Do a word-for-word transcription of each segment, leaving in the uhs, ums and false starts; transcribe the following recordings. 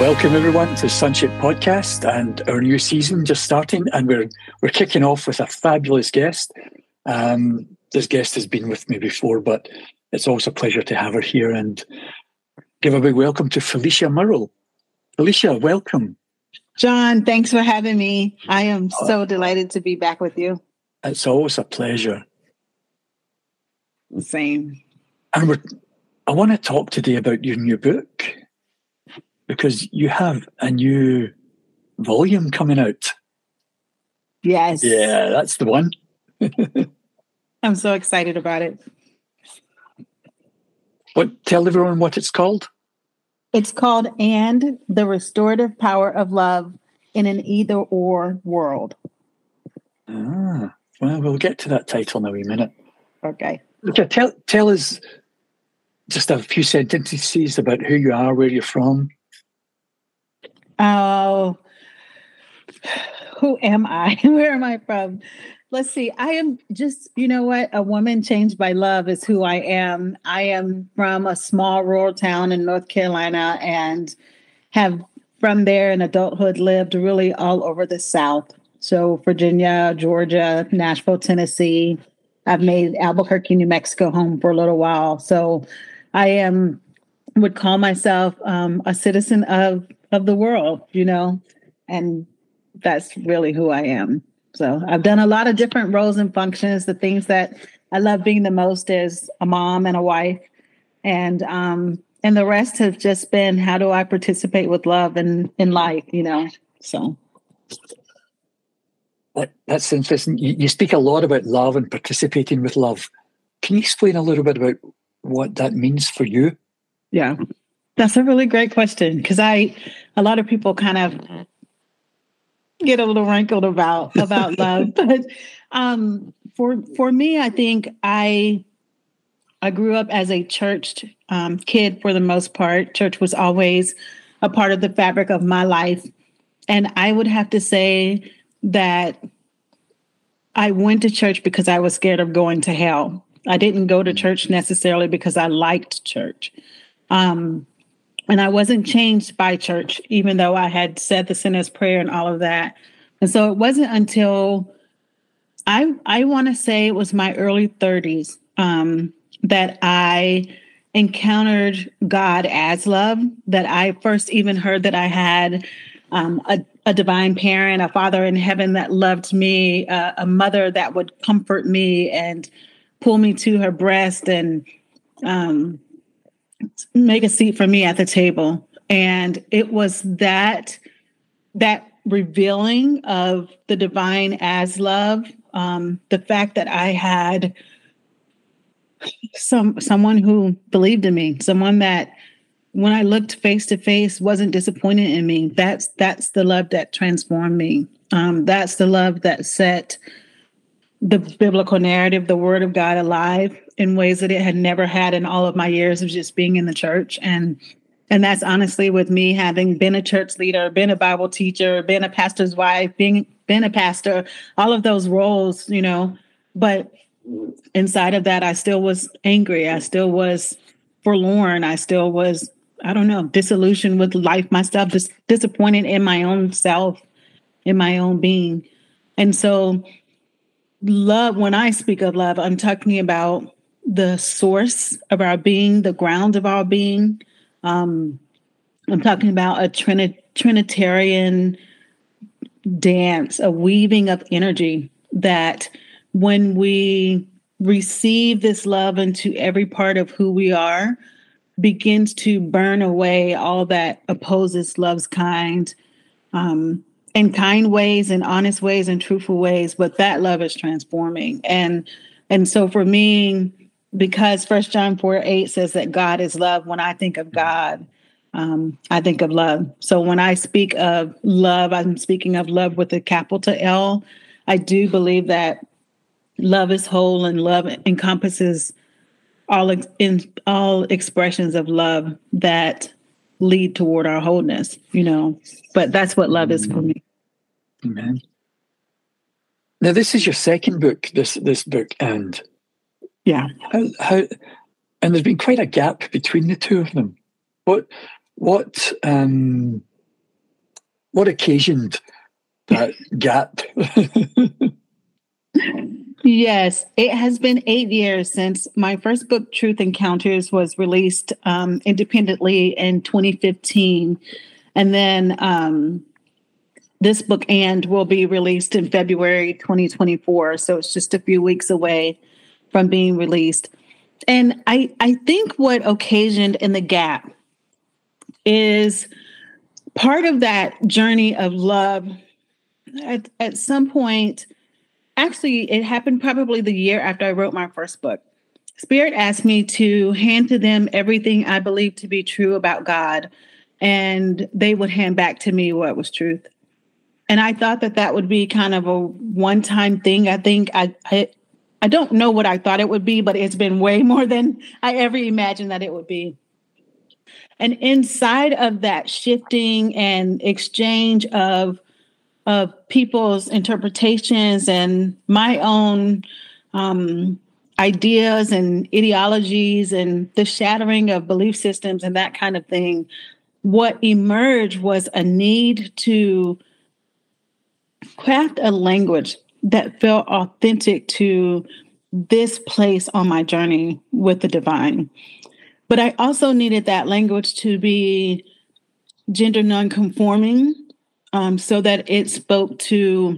Welcome everyone to Sonship Podcast and our new season just starting, and we're we're kicking off with a fabulous guest. Um, this guest has been with me before, but it's also a pleasure to have her here, and give a big welcome to Felicia Murrell. Felicia, welcome. John, thanks for having me. I am so delighted to be back with you. It's always a pleasure. Same. And we're, I want to talk today about your new book, because you have a new volume coming out. Yes. Yeah, that's the one. I'm so excited about it. What? Tell everyone what it's called. It's called And the Restorative Power of Love in an Either-Or World. Ah, well, we'll get to that title in a wee minute. Okay. Okay, tell, tell us just a few sentences about who you are, where you're from. Oh, who am I? Where am I from? Let's see. I am just, you know what? A woman changed by love is who I am. I am from a small rural town in North Carolina and have from there in adulthood lived really all over the South. So Virginia, Georgia, Nashville, Tennessee. I've made Albuquerque, New Mexico home for a little while. So I am, would call myself um, a citizen of, of the world, you know, and that's really who I am. So I've done a lot of different roles and functions. The things that I love being the most is a mom and a wife. And um, and the rest have just been, how do I participate with love in, in life, you know? So that, that's interesting. You, you speak a lot about love and participating with love. Can you explain a little bit about what that means for you? Yeah, that's a really great question, because I, a lot of people kind of get a little rankled about about love, but um, for for me, I think I I grew up as a church um, kid for the most part. Church was always a part of the fabric of my life, and I would have to say that I went to church because I was scared of going to hell. I didn't go to church necessarily because I liked church. Um, And I wasn't changed by church, even though I had said the sinner's prayer and all of that. And so it wasn't until I I want to say it was my early thirties um, that I encountered God as love, that I first even heard that I had um, a, a divine parent, a father in heaven that loved me, uh, a mother that would comfort me and pull me to her breast and um make a seat for me at the table. And it was that, that revealing of the divine as love, um, the fact that I had some someone who believed in me, someone that when I looked face to face wasn't disappointed in me. That's that's the love that transformed me. Um, that's the love that set the biblical narrative, the word of God, alive in ways that it had never had in all of my years of just being in the church. And and that's honestly with me having been a church leader, been a Bible teacher, been a pastor's wife, being been a pastor, all of those roles, you know, but inside of that, I still was angry. I still was forlorn. I still was, I don't know, disillusioned with life, myself, dis- disappointed in my own self, in my own being. And so love, when I speak of love, I'm talking about the source of our being, the ground of our being. Um, I'm talking about a trini- Trinitarian dance, a weaving of energy that when we receive this love into every part of who we are, begins to burn away all that opposes love's kind. Um, in kind ways and honest ways and truthful ways, but that love is transforming. And and so for me, because First John four eight says that God is love, when I think of God, um, I think of love. So when I speak of love, I'm speaking of love with a capital L. I do believe that love is whole and love encompasses all ex- in all expressions of love that lead toward our wholeness, you know, but that's what love is for me. Amen. Now, this is your second book, this this book, and yeah, how, how and there's been quite a gap between the two of them. What what um, what occasioned that gap? Yes, it has been eight years since my first book, Truth Encounters, was released um, independently in twenty fifteen. And then um, this book, And, will be released in February twenty twenty-four. So it's just a few weeks away from being released. And I, I think what occasioned in the gap is part of that journey of love. At, at some point, actually, it happened probably the year after I wrote my first book. Spirit asked me to hand to them everything I believed to be true about God, and they would hand back to me what was truth. And I thought that that would be kind of a one-time thing. I think I, I, I don't know what I thought it would be, but it's been way more than I ever imagined that it would be. And inside of that shifting and exchange of of people's interpretations and my own um, ideas and ideologies and the shattering of belief systems and that kind of thing, what emerged was a need to craft a language that felt authentic to this place on my journey with the divine. But I also needed that language to be gender nonconforming, Um, so that it spoke to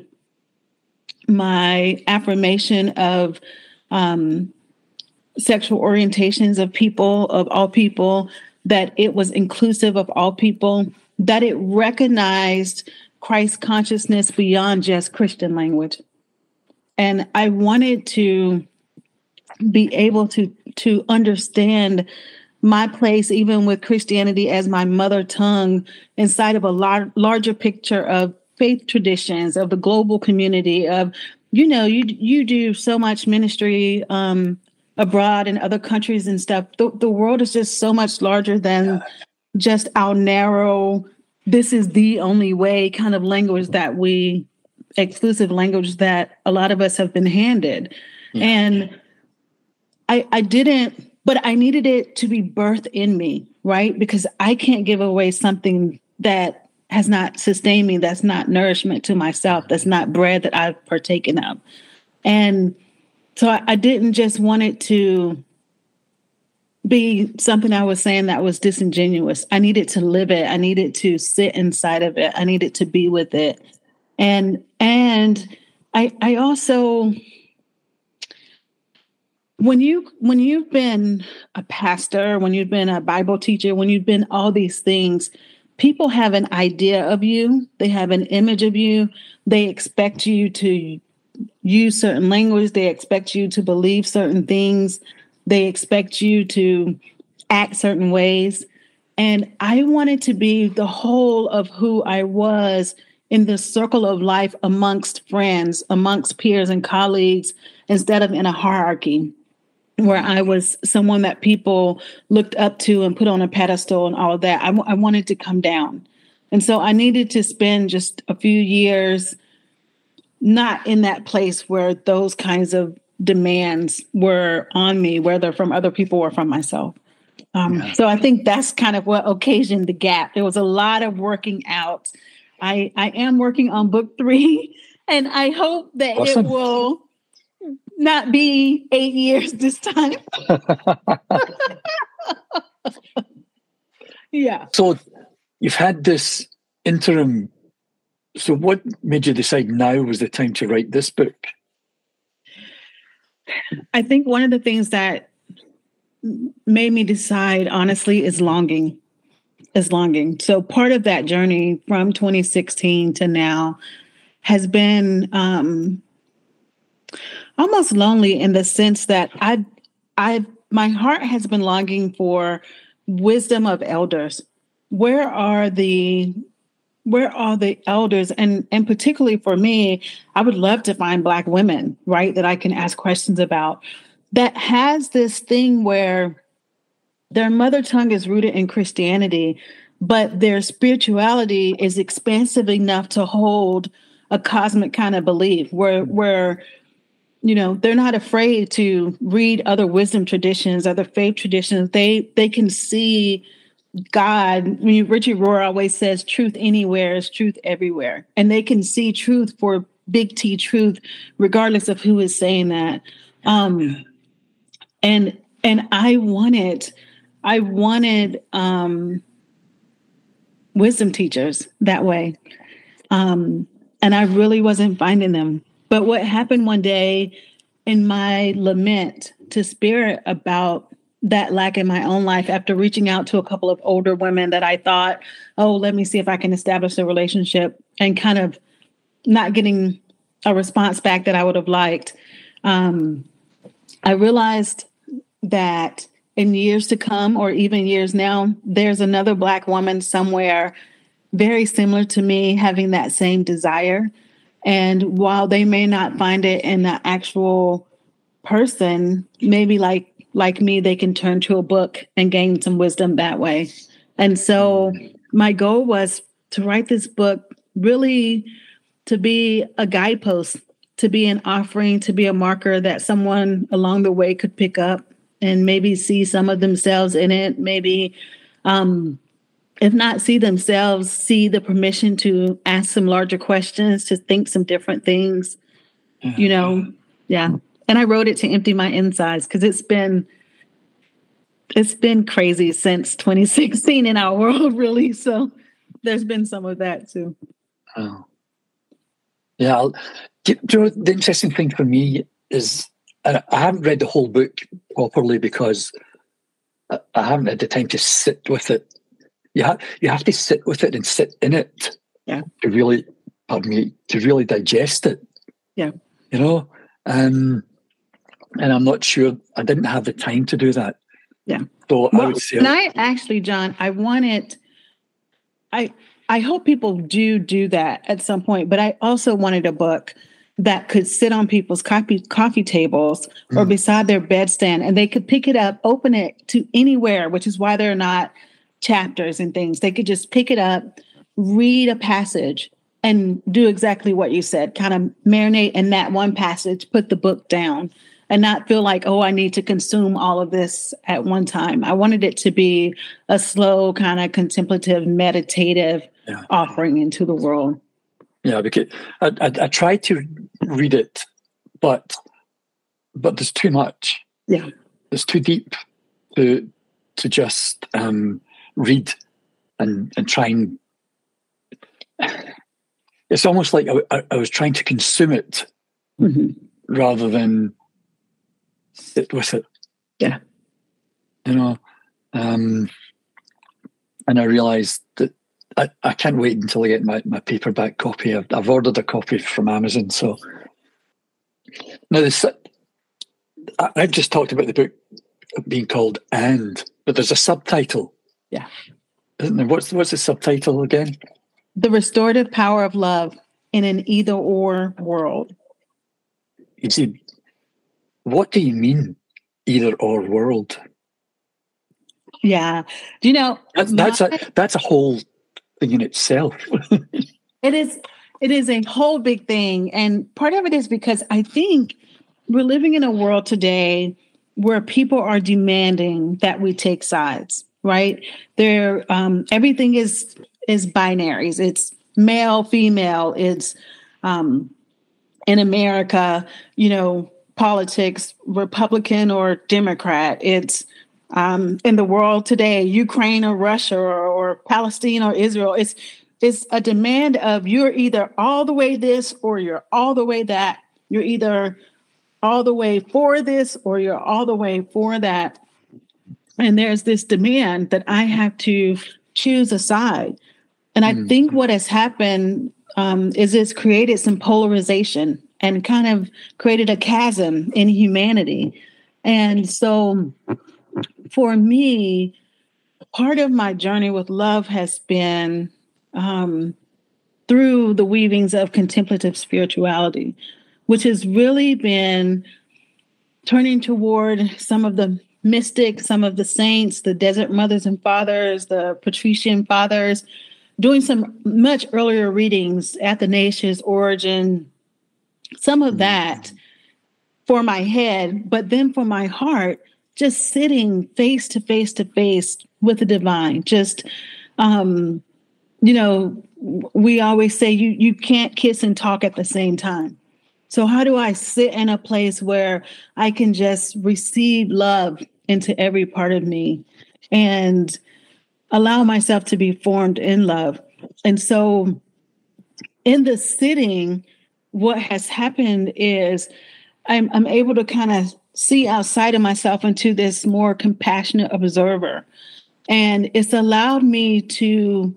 my affirmation of um, sexual orientations of people, of all people, that it was inclusive of all people, that it recognized Christ consciousness beyond just Christian language. And I wanted to be able to, to understand my place, even with Christianity as my mother tongue, inside of a lar- larger picture of faith traditions, of the global community, of, you know, you you do so much ministry um, abroad in other countries and stuff. The, the world is just so much larger than yeah. just our narrow, this is the only way kind of language that we, exclusive language that a lot of us have been handed. Yeah. And I, I didn't, but I needed it to be birthed in me, right? Because I can't give away something that has not sustained me, that's not nourishment to myself, that's not bread that I've partaken of. And so I, I didn't just want it to be something I was saying that was disingenuous. I needed to live it. I needed to sit inside of it. I needed to be with it. And and I I also... When you when you've been a pastor, when you've been a Bible teacher, when you've been all these things, people have an idea of you. They have an image of you. They expect you to use certain language. They expect you to believe certain things. They expect you to act certain ways. And I wanted to be the whole of who I was in the circle of life amongst friends, amongst peers and colleagues, instead of in a hierarchy, where I was someone that people looked up to and put on a pedestal and all of that. I, w- I wanted to come down. And so I needed to spend just a few years not in that place where those kinds of demands were on me, whether from other people or from myself. Um, yeah. So I think that's kind of what occasioned the gap. There was a lot of working out. I, I am working on book three, and I hope that awesome. It will not be eight years this time. Yeah. So you've had this interim. So what made you decide now was the time to write this book? I think one of the things that made me decide, honestly, is longing. Is longing. So part of that journey from twenty sixteen to now has been um, almost lonely in the sense that I, I, my heart has been longing for wisdom of elders. Where are the, where are the elders? And, and particularly for me, I would love to find Black women, right, that I can ask questions about, that has this thing where their mother tongue is rooted in Christianity, but their spirituality is expansive enough to hold a cosmic kind of belief where, where, you know, they're not afraid to read other wisdom traditions, other faith traditions. They they can see God, I mean, Richard Rohr always says truth anywhere is truth everywhere. And they can see truth for big T truth, regardless of who is saying that. Um, and and I wanted, I wanted um, wisdom teachers that way. Um, and I really wasn't finding them. But what happened one day in my lament to Spirit about that lack in my own life, after reaching out to a couple of older women that I thought, oh, let me see if I can establish a relationship, and kind of not getting a response back that I would have liked, um, I realized that in years to come, or even years now, there's another Black woman somewhere very similar to me having that same desire. And while they may not find it in the actual person, maybe like like me, they can turn to a book and gain some wisdom that way. And so my goal was to write this book really to be a guidepost, to be an offering, to be a marker that someone along the way could pick up and maybe see some of themselves in it. Maybe, um, if not see themselves, see the permission to ask some larger questions, to think some different things, mm-hmm. you know? Yeah. And I wrote it to empty my insides, because it's been, it's been crazy since twenty sixteen in our world, really. So there's been some of that too. Oh. Yeah. I'll, do you know, the interesting thing for me is I, I haven't read the whole book properly because I, I haven't had the time to sit with it. You have you have to sit with it and sit in it. Yeah. To really, pardon me, to really digest it. Yeah. You know, um, and I'm not sure I didn't have the time to do that. Yeah. So well, I would say, and I actually, John, I wanted, I I hope people do do that at some point, but I also wanted a book that could sit on people's coffee coffee tables mm. or beside their bedstand, and they could pick it up, open it to anywhere, which is why they're not chapters and things. They could just pick it up, read a passage, and do exactly what you said, kind of marinate in that one passage, put the book down, and not feel like, oh, I need to consume all of this at one time. I wanted it to be a slow, kind of contemplative, meditative yeah. offering into the world. Yeah, because I, I, I tried to read it, but but there's too much. Yeah, it's too deep to to just um, read and and try and. It's almost like I, I, I was trying to consume it mm-hmm. rather than sit with it. Yeah, you know, um, and I realised that. I, I can't wait until I get my, my paperback copy. I've, I've ordered a copy from Amazon. So now this, I, I've just talked about the book being called "And," but there's a subtitle. Yeah, isn't there? What's what's the subtitle again? The Restorative Power of Love in an Either-Or World. You see, what do you mean, either-or world? Yeah, do you know that's that's my, a that's a whole. thing in itself. it is it is a whole big thing, and part of it is because I think we're living in a world today where people are demanding that we take sides, right? They're um everything is is binaries. It's male, female, it's um in America, you know, politics, Republican or Democrat. It's Um, in the world today, Ukraine or Russia or, or Palestine or Israel, it's it's a demand of you're either all the way this or you're all the way that. You're either all the way for this or you're all the way for that. And there's this demand that I have to choose a side. And I mm. think what has happened um, is it's created some polarization and kind of created a chasm in humanity. And so for me, part of my journey with love has been um, through the weavings of contemplative spirituality, which has really been turning toward some of the mystics, some of the saints, the desert mothers and fathers, the patrician fathers, doing some much earlier readings, Athanasius, Origen, some of that for my head, but then for my heart, just sitting face to face to face with the divine. Just, um, you know, we always say you you can't kiss and talk at the same time. So how do I sit in a place where I can just receive love into every part of me and allow myself to be formed in love? And so in the sitting, what has happened is I'm, I'm able to kind of see outside of myself into this more compassionate observer. And it's allowed me to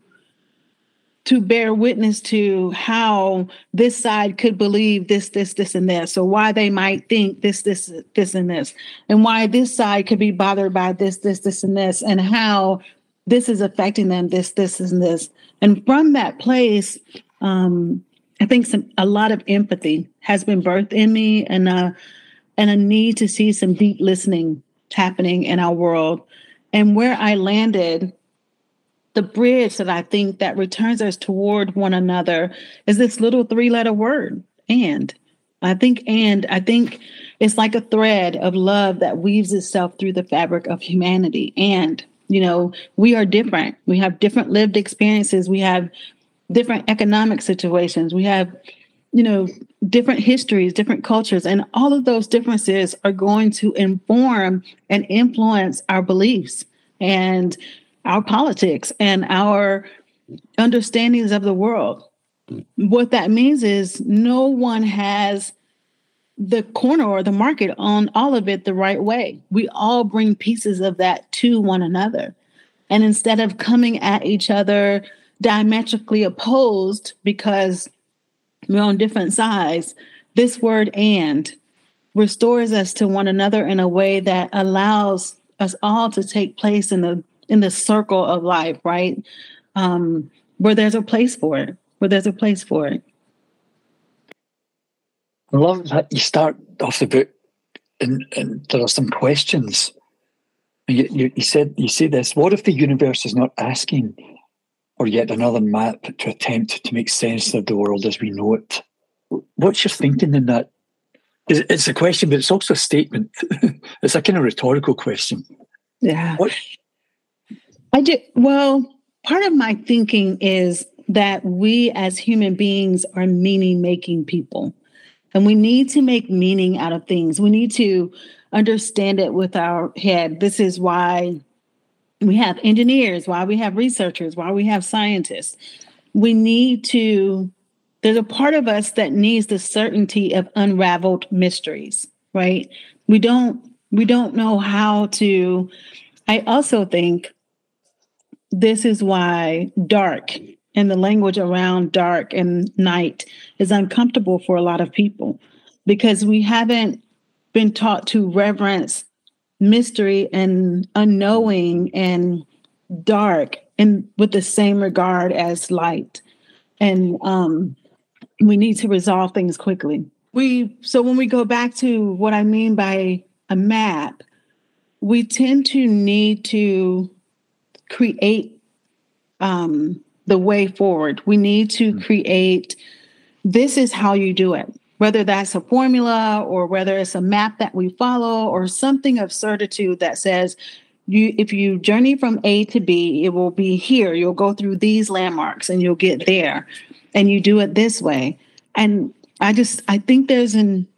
to bear witness to how this side could believe this, this, this, and this, or why they might think this, this, this, and this, and why this side could be bothered by this, this, this, and this, and how this is affecting them, this, this, and this. And from that place, um, I think some a lot of empathy has been birthed in me, and a, and a need to see some deep listening happening in our world. And where I landed, the bridge that I think that returns us toward one another is this little three-letter word, and. I think, and I think it's like a thread of love that weaves itself through the fabric of humanity. And, you know, we are different. We have different lived experiences. We have different economic situations. We have, you know, different histories, different cultures, and all of those differences are going to inform and influence our beliefs and our politics and our understandings of the world. What that means is no one has the corner or the market on all of it the right way. We all bring pieces of that to one another. And instead of coming at each other diametrically opposed because we're on different sides, this word "and" restores us to one another in a way that allows us all to take place in the in the circle of life, right? Um, where there's a place for it, where there's a place for it. I love that you start off the book and, and there are some questions. You, you, you said you say this, what if the universe is not asking for yet another map to attempt to make sense of the world as we know it? What's your thinking in that? It's a question, but it's also a statement. It's a kind of rhetorical question. Yeah. What? I do. Well, part of my thinking is that we as human beings are meaning-making people. And we need to make meaning out of things. We need to understand it with our head. This is why we have engineers, why we have researchers, why we have scientists. We need to, there's a part of us that needs the certainty of unraveled mysteries, right? We don't, we don't know how to, I also think this is why dark and the language around dark and night is uncomfortable for a lot of people, because we haven't been taught to reverence mystery and unknowing and dark and with the same regard as light. And um, we need to resolve things quickly. We so when we go back to what I mean by a map, we tend to need to create um, the way forward. We need to create, this is how you do it, whether that's a formula or whether it's a map that we follow or something of certitude that says, you, if you journey from A to B, it will be here. You'll go through these landmarks and you'll get there, and you do it this way. And I just, I think there's an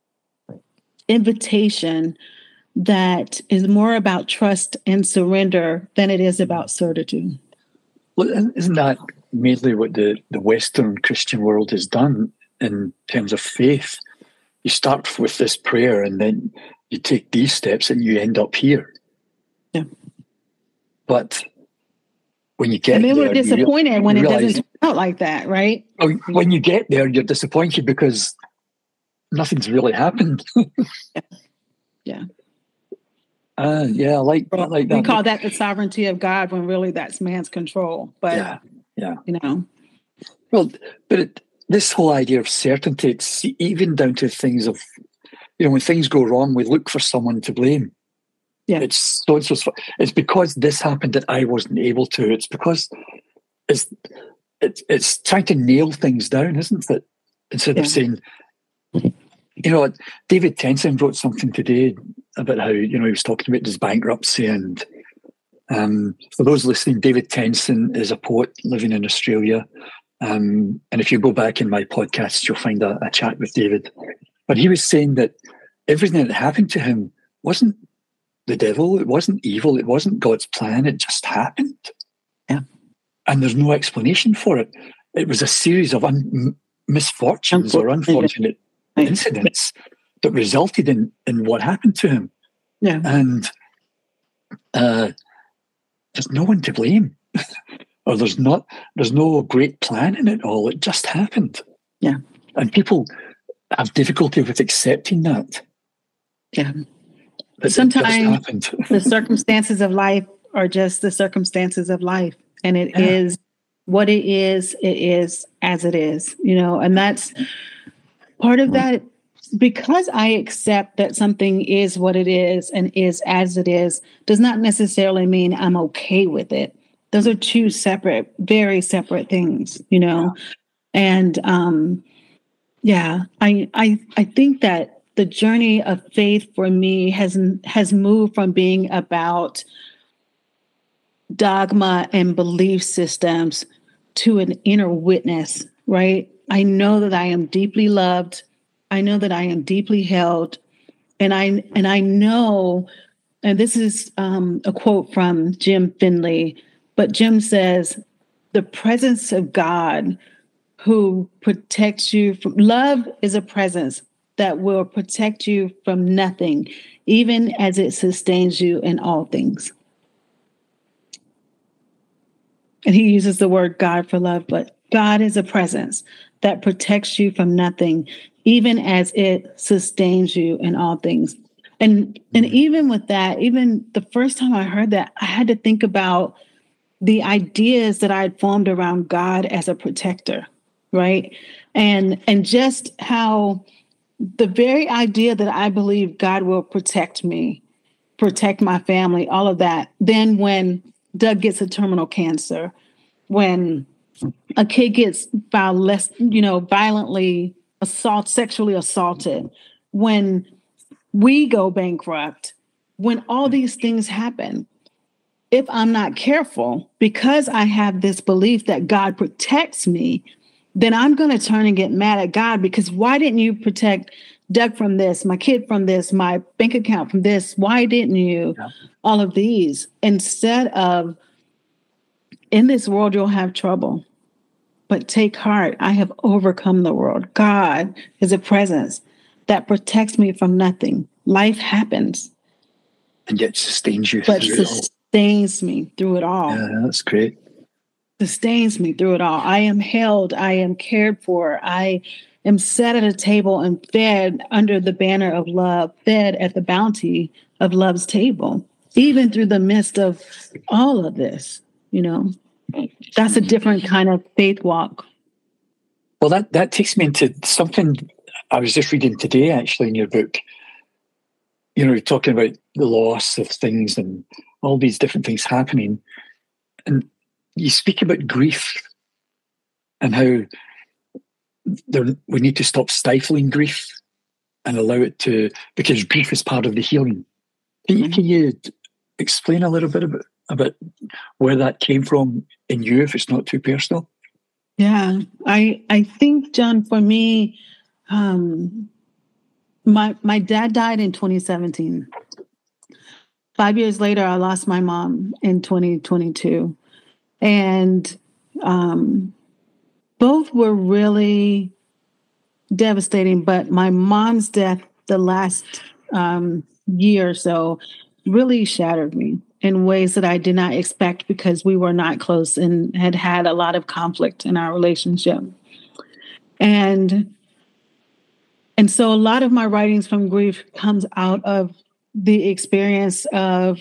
invitation that is more about trust and surrender than it is about certitude. Well, isn't that mainly what the, the Western Christian world has done in terms of faith? You start with this prayer and then you take these steps and you end up here. Yeah. But when you get and then there, we're disappointed real, when it realize, doesn't turn out like that, right? When you get there, you're disappointed because nothing's really happened. Yeah. Uh, yeah, I like, I like that. We call that the sovereignty of God when really that's man's control. But, yeah, yeah. you know. Well, but it, this whole idea of certainty, it's even down to things of, you know, when things go wrong, we look for someone to blame. Yeah. It's so and so. It's because this happened that I wasn't able to. It's because it's it's it's trying to nail things down, isn't it? Instead yeah. of saying, you know, David Tensent wrote something today about how, you know, he was talking about his bankruptcy. And um, for those listening, David Tennyson is a poet living in Australia. Um, and if you go back in my podcast, you'll find a, a chat with David. But he was saying that everything that happened to him wasn't the devil, it wasn't evil, it wasn't God's plan, it just happened. Yeah. And there's no explanation for it. It was a series of un- misfortunes or unfortunate incidents that resulted in, in what happened to him. Yeah. And uh, there's no one to blame. Or there's not, there's no great plan in it all. It just happened. Yeah. And people have difficulty with accepting that. Yeah. That sometimes the circumstances of life are just the circumstances of life. And it yeah. is what it is, it is as it is, you know, and that's part of that. Because I accept that something is what it is and is as it is, does not necessarily mean I'm okay with it. Those are two separate, very separate things, you know. Yeah. And um, yeah, I I I think that the journey of faith for me has has moved from being about dogma and belief systems to an inner witness, right? I know that I am deeply loved. I know that I am deeply held. And I and I know, and this is um, a quote from Jim Finley, but Jim says, the presence of God who protects you from love is a presence that will protect you from nothing, even as it sustains you in all things. And he uses the word God for love, but God is a presence that protects you from nothing, even as it sustains you in all things. And, and even with that, even the first time I heard that, I had to think about the ideas that I had formed around God as a protector, right? And, and just how the very idea that I believe God will protect me, protect my family, all of that. Then when Doug gets a terminal cancer, when a kid gets less, you know, violently assault, sexually assaulted, when we go bankrupt, when all these things happen, if I'm not careful, because I have this belief that God protects me, then I'm going to turn and get mad at God because why didn't you protect Doug from this, my kid from this, my bank account from this? Why didn't you? Yeah. All of these, instead of, in this world, you'll have trouble, but take heart. I have overcome the world. God is a presence that protects me from nothing. Life happens. And yet sustains you. But sustains me through it all. Yeah, that's great. Sustains me through it all. I am held. I am cared for. I am set at a table and fed under the banner of love, fed at the bounty of love's table, even through the midst of all of this, you know. That's a different kind of faith walk. Well, that, that takes me into something I was just reading today, actually, in your book. You know, you're talking about the loss of things and all these different things happening. And you speak about grief and how there, we need to stop stifling grief and allow it to, because grief is part of the healing. Can you, can you explain a little bit about, about where that came from in you, if it's not too personal? Yeah, I I think, John, for me, um, my my dad died in twenty seventeen. Five years later, I lost my mom in twenty twenty-two. And um, both were really devastating, but my mom's death the last um, year or so really shattered me in ways that I did not expect because we were not close and had had a lot of conflict in our relationship. And, and so a lot of my writings from grief comes out of the experience of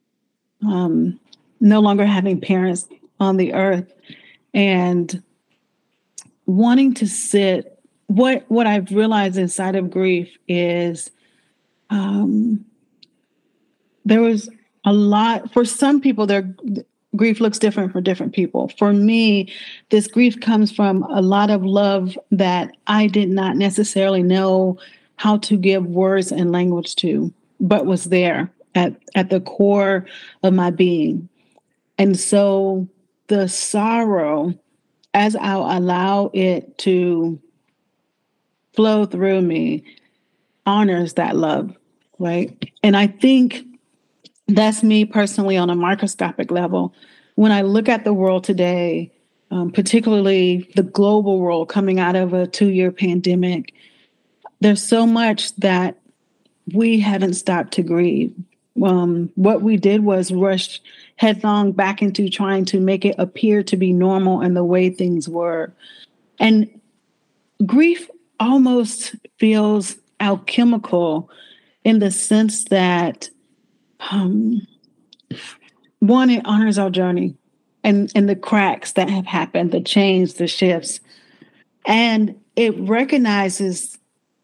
um, no longer having parents on the earth and wanting to sit. What, what I've realized inside of grief is um, there was a lot, for some people, their grief looks different for different people. For me, this grief comes from a lot of love that I did not necessarily know how to give words and language to. but was there at, at the core of my being. And so the sorrow, as I'll allow it to flow through me, honors that love, right? And I think that's me personally on a microscopic level. When I look at the world today, um, particularly the global world coming out of a two-year pandemic, there's so much that we haven't stopped to grieve. Um, what we did was rush headlong back into trying to make it appear to be normal and the way things were. And grief almost feels alchemical in the sense that, um, one, it honors our journey and, and the cracks that have happened, the change, the shifts. And it recognizes,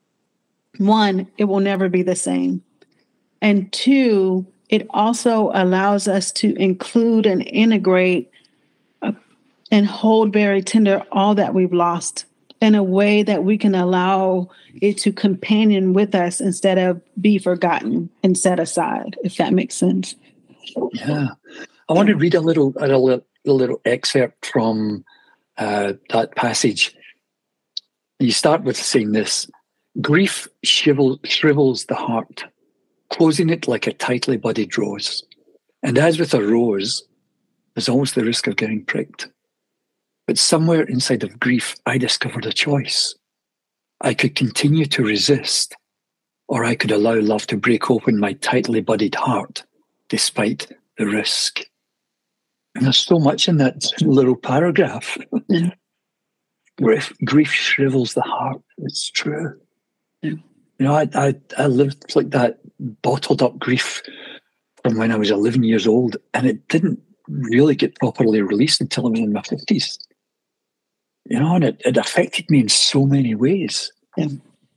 one, it will never be the same. And two, it also allows us to include and integrate uh, and hold very tender all that we've lost in a way that we can allow it to companion with us instead of be forgotten and set aside, if that makes sense. Yeah. I want to read a little a little, a little excerpt from uh, that passage. You start with saying this: grief shrivel, shrivels the heart, closing it like a tightly budded rose. And as with a rose, there's always the risk of getting pricked. But somewhere inside of grief, I discovered a choice. I could continue to resist, or I could allow love to break open my tightly budded heart, despite the risk. And there's so much in that little paragraph. Yeah. Grief, grief shrivels the heart. It's true. Yeah. You know, I, I I lived like that, bottled up grief from when I was eleven years old, and it didn't really get properly released until I was in my fifties. You know, and it, it affected me in so many ways. Yeah.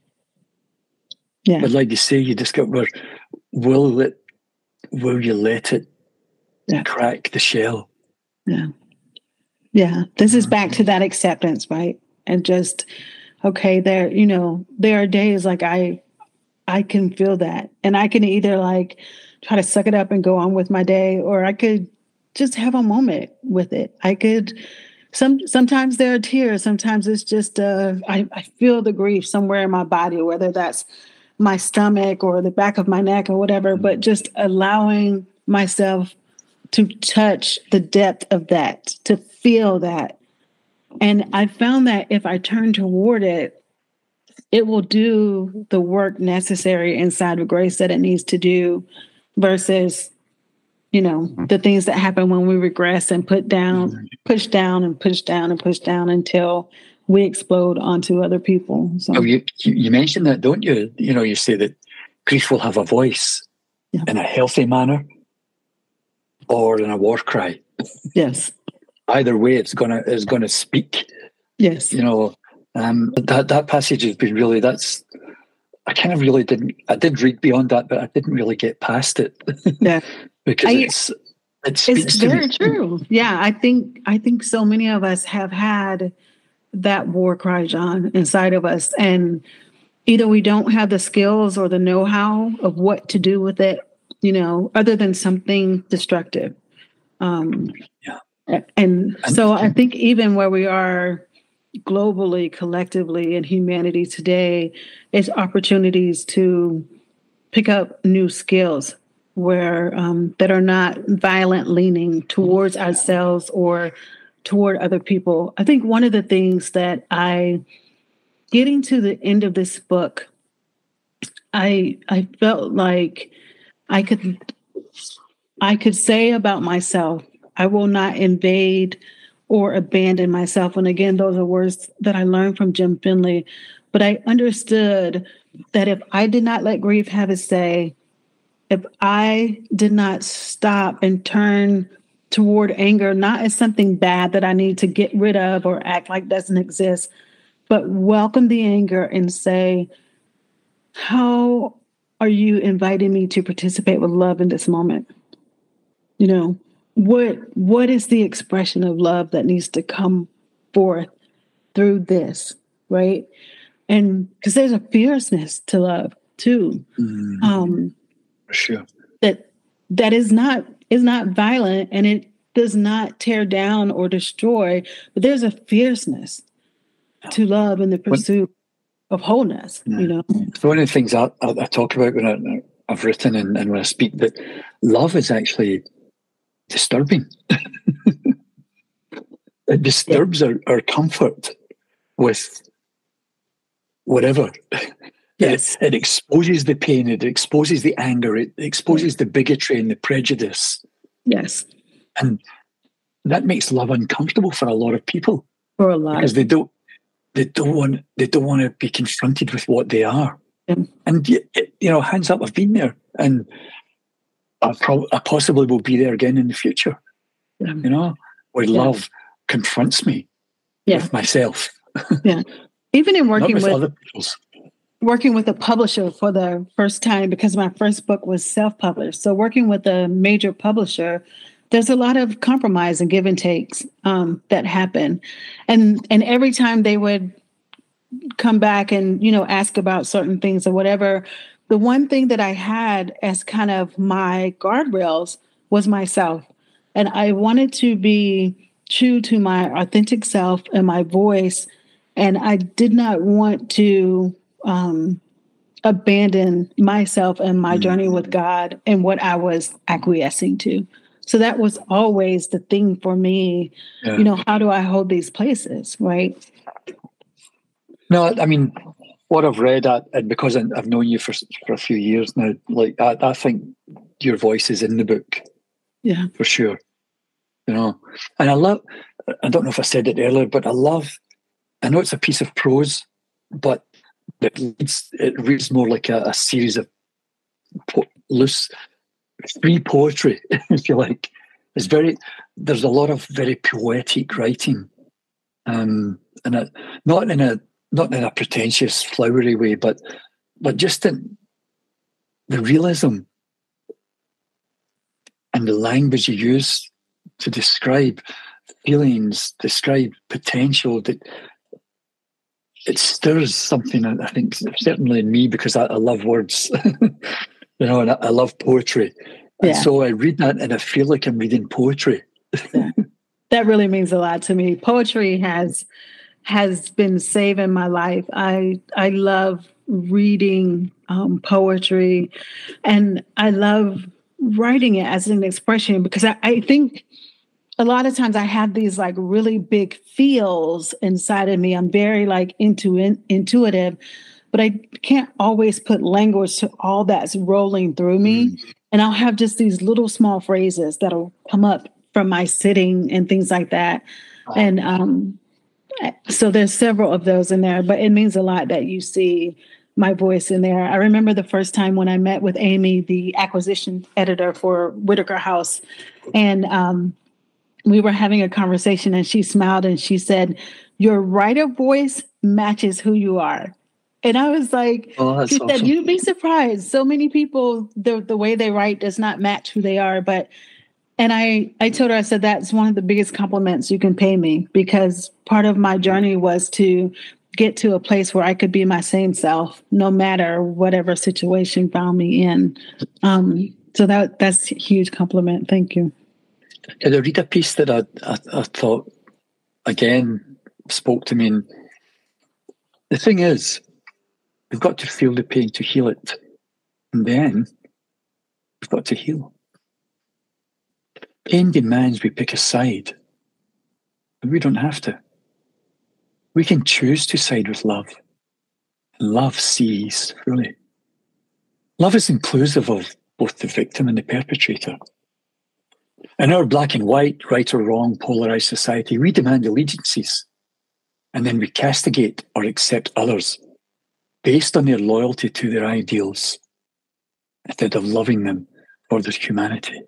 Yeah. But like you say, you discover, will it, will you let it yeah. crack the shell? Yeah. Yeah. This is back to that acceptance, right? And just, okay, there, you know, there are days like I, I can feel that. And I can either like try to suck it up and go on with my day, or I could just have a moment with it. I could, some, sometimes there are tears. Sometimes it's just, uh, I, I feel the grief somewhere in my body, whether that's my stomach or the back of my neck or whatever, but just allowing myself to touch the depth of that, to feel that. And I found that if I turn toward it, it will do the work necessary inside of Grace that it needs to do versus, you know, the things that happen when we regress and put down, push down and push down and push down until we explode onto other people. So oh, you, you mentioned that, don't you? You know, you say that grief will have a voice yeah. in a healthy manner or in a war cry. Yes. Either way, it's gonna it's gonna speak. Yes. You know, um, that that passage has been really. That's I kind of really didn't. I did read beyond that, but I didn't really get past it. Yeah, because I, it's it speaks it's to very me. true. Yeah, I think I think so many of us have had that war cry, John, inside of us, and either we don't have the skills or the know-how of what to do with it, you know, other than something destructive. Um, yeah. And so I think even where we are globally, collectively in humanity today, it's opportunities to pick up new skills where um, that are not violent leaning towards ourselves or toward other people. I think one of the things that I, getting to the end of this book, I I felt like I could I could say about myself, I will not invade or abandon myself. And again, those are words that I learned from Jim Finley. But I understood that if I did not let grief have its say, if I did not stop and turn toward anger, not as something bad that I need to get rid of or act like doesn't exist, but welcome the anger and say, how are you inviting me to participate with love in this moment? You know, what what is the expression of love that needs to come forth through this, right? And because there's a fierceness to love too. Mm-hmm. Um, For sure. That that is not is not violent, and it does not tear down or destroy, but there's a fierceness to love in the pursuit of wholeness, yeah. you know. So one of the things I, I, I talk about when I, I've written and, and when I speak, that love is actually disturbing. It disturbs yeah. our, our comfort with whatever. Yes. It, it exposes the pain, it exposes the anger, it exposes yeah. the bigotry and the prejudice. Yes. And that makes love uncomfortable for a lot of people. For a lot. Because they don't they don't want they don't want to be confronted with what they are. Yeah. And you know, hands up, I've been there, and I, pro- I possibly will be there again in the future. Yeah. You know, where yeah. love confronts me yeah. with myself. Yeah, even in working with, with other people's. Working with a publisher for the first time, because my first book was self-published. So working with a major publisher, there's a lot of compromise and give and takes um, that happen, and and every time they would come back and, you know, ask about certain things or whatever, the one thing that I had as kind of my guardrails was myself. And I wanted to be true to my authentic self and my voice. And I did not want to um, abandon myself and my journey with God and what I was acquiescing to. So that was always the thing for me. Yeah. You know, how do I hold these places, right? No, I mean, what I've read, I, and because I've known you for for a few years now, like I, I think your voice is in the book, yeah, for sure. You know, and I love. I don't know if I said it earlier, but I love. I know it's a piece of prose, but it reads, it reads more like a, a series of po- loose, free poetry, if you like. It's very. There's a lot of very poetic writing, um, and a, not in a. Not in a pretentious, flowery way, but but just in the realism and the language you use to describe feelings, describe potential, that it stirs something, I think, certainly in me, because I, I love words, you know, and I, I love poetry. And yeah. so I read that and I feel like I'm reading poetry. Yeah. That really means a lot to me. Poetry has... has been saving my life. I I love reading um, poetry, and I love writing it as an expression, because I, I think a lot of times I have these like really big feels inside of me. I'm very like intu- intuitive, but I can't always put language to all that's rolling through me. Mm. And I'll have just these little small phrases that'll come up from my sitting and things like that. Wow. And um so there's several of those in there, but it means a lot that you see my voice in there. I remember the first time when I met with Amy, the acquisition editor for Whitaker House, and um, we were having a conversation, and she smiled and she said, "Your writer voice matches who you are." And I was like, oh, she awesome. said, "You'd be surprised. So many people, the, the way they write does not match who they are." But And I, I told her, I said, that's one of the biggest compliments you can pay me, because part of my journey was to get to a place where I could be my same self, no matter whatever situation found me in. Um, so that that's a huge compliment. Thank you. Did I read a piece that I, I, I thought, again, spoke to me? And the thing is, we've got to feel the pain to heal it. And then we've got to heal. Pain demands we pick a side, but we don't have to. We can choose to side with love. Love sees fully. Love is inclusive of both the victim and the perpetrator. In our black and white, right or wrong, polarized society, we demand allegiances, and then we castigate or accept others based on their loyalty to their ideals, instead of loving them for their humanity.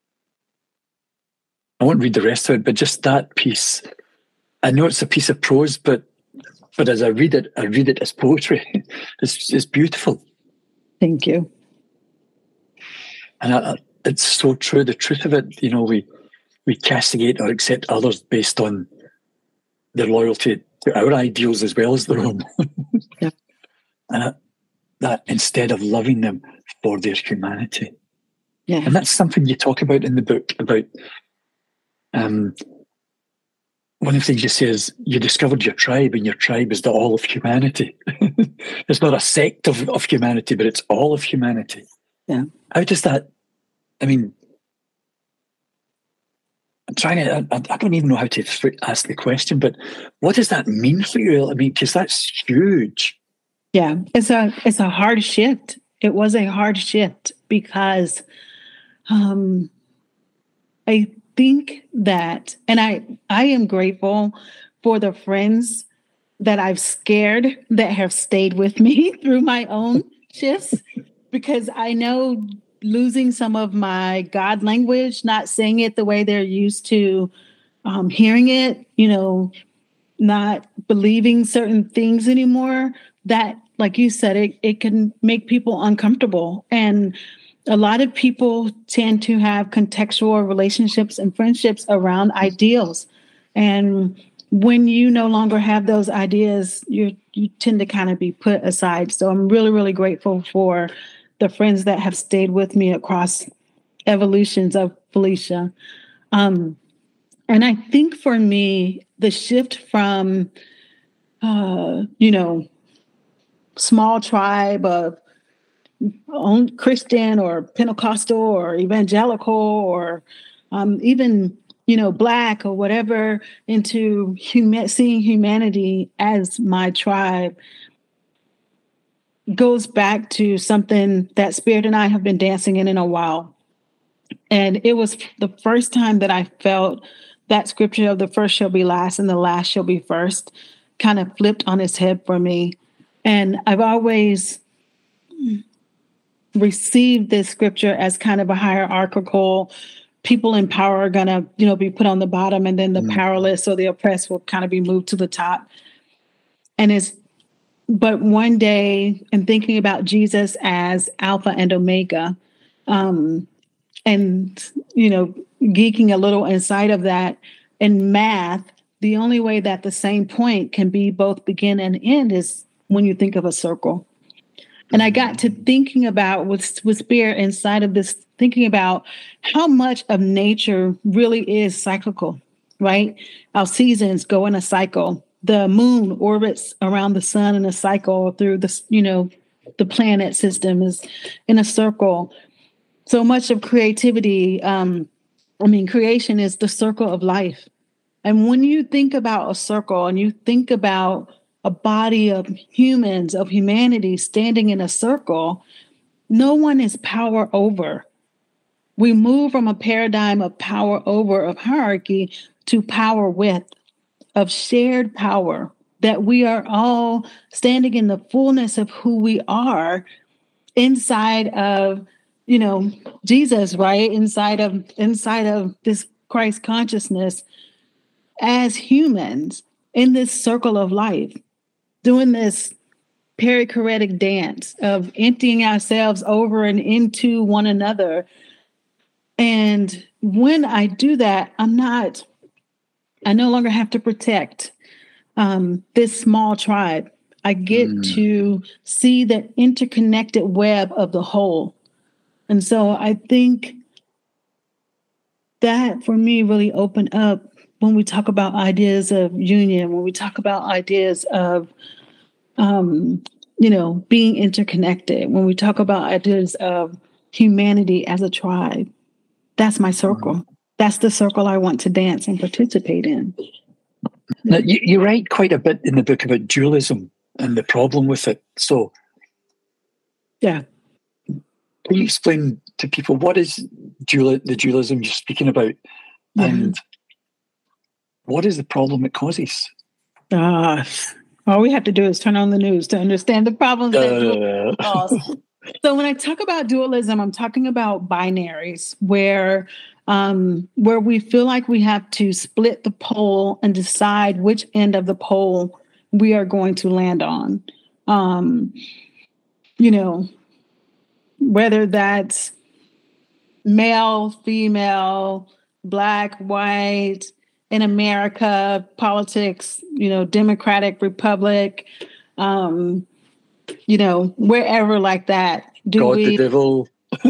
I won't read the rest of it, but just that piece. I know it's a piece of prose, but but as I read it, I read it as poetry. It's, it's beautiful. Thank you. And I, it's so true. The truth of it, you know, we we castigate or accept others based on their loyalty to our ideals as well as their own. Yeah. And I, that instead of loving them for their humanity. Yeah. And that's something you talk about in the book about, um, one of the things you say is you discovered your tribe, and your tribe is the all of humanity. It's not a sect of, of humanity, but it's all of humanity. Yeah. How does that, I mean, I'm trying to, I, I don't even know how to ask the question, but what does that mean for you? I mean, because that's huge. Yeah, it's a it's a hard shift. It was a hard shift because um, I think that, and I I am grateful for the friends that I've scared that have stayed with me through my own shifts, because I know losing some of my God language, not saying it the way they're used to um, hearing it, you know, not believing certain things anymore, that, like you said, it, it can make people uncomfortable. And a lot of people tend to have contextual relationships and friendships around ideals. And when you no longer have those ideas, you you tend to kind of be put aside. So I'm really, really grateful for the friends that have stayed with me across evolutions of Felicia. Um, and I think for me, the shift from, uh, you know, small tribe of own Christian or Pentecostal or evangelical or um, even, you know, Black or whatever, into huma- seeing humanity as my tribe goes back to something that Spirit and I have been dancing in in a while. And it was the first time that I felt that scripture of the first shall be last and the last shall be first kind of flipped on its head for me. And I've always received this scripture as kind of a hierarchical, people in power are going to, you know, be put on the bottom, and then the mm. powerless or the oppressed will kind of be moved to the top. And it's, but one day, in thinking about Jesus as Alpha and Omega, um, and, you know, geeking a little inside of that, in math, the only way that the same point can be both begin and end is when you think of a circle. And I got to thinking about with, with Spirit inside of this, thinking about how much of nature really is cyclical, right? Our seasons go in a cycle. The moon orbits around the sun in a cycle through the, you know, the planet system is in a circle. So much of creativity, um, I mean, creation is the circle of life. And when you think about a circle and you think about a body of humans, of humanity standing in a circle, no one is power over. We move from a paradigm of power over, of hierarchy, to power with, of shared power, that we are all standing in the fullness of who we are inside of, you know, Jesus, right? Inside of, inside of this Christ consciousness as humans in this circle of life, doing this perichoretic dance of emptying ourselves over and into one another. And when I do that, I'm not, I no longer have to protect um, this small tribe. I get mm. to see the interconnected web of the whole. And so I think that for me really opened up when we talk about ideas of union, when we talk about ideas of, um, you know, being interconnected, when we talk about ideas of humanity as a tribe. That's my circle. Mm. That's the circle I want to dance and participate in. Now, you, you write quite a bit in the book about dualism and the problem with it. So, yeah. Can you explain to people what is dual, the dualism you're speaking about, yeah. and what is the problem it causes? Uh, all we have to do is turn on the news to understand the problems that dualism causes. So when I talk about dualism, I'm talking about binaries where um, where we feel like we have to split the pole and decide which end of the pole we are going to land on. Um, you know, whether that's male, female, Black, white, in America, politics, you know, Democratic, Republic, um, you know, wherever like that. Do God we, the devil.